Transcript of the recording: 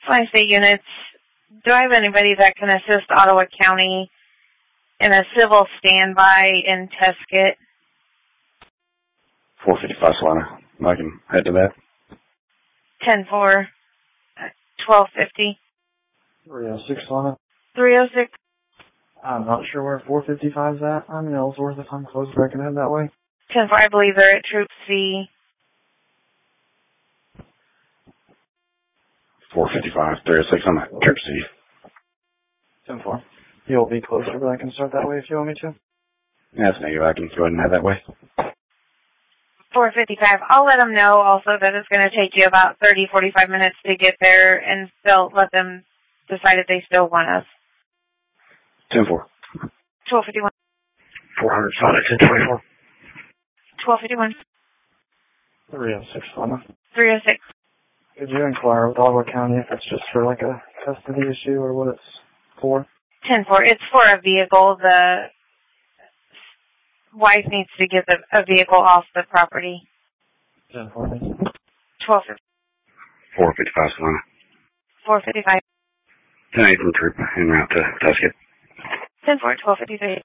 Fly State units, do I have anybody that can assist Ottawa County in a civil standby in Tusket? 455 Solana. I can head to that. 10-4, 1250. 306 Solana. 306. I'm not sure where 455's at. I'm in Ellsworth. If I'm close, I can head that way. 10-4, I believe they're at Troop C. 455, 306, I'm at Troop C. 10-4. You'll be closer, but I can start that way if you want me to. That's negative. I can go ahead and head that way. 455. I'll let them know also that it's going to take you about 30-45 minutes to get there, and still let them decide if they still want us. 10-4. 1251. 400 Sonic 1024. 1251. 306 Solana. 306. Could you inquire with Ottawa County if it's just for like a custody issue or what it's for? 10-4. It's for a vehicle. The wife needs to get a vehicle off the property. 10-4. 1250. 455 Solana. 455. 10-8 from Troop en route to Tusket. 10-4. 1253.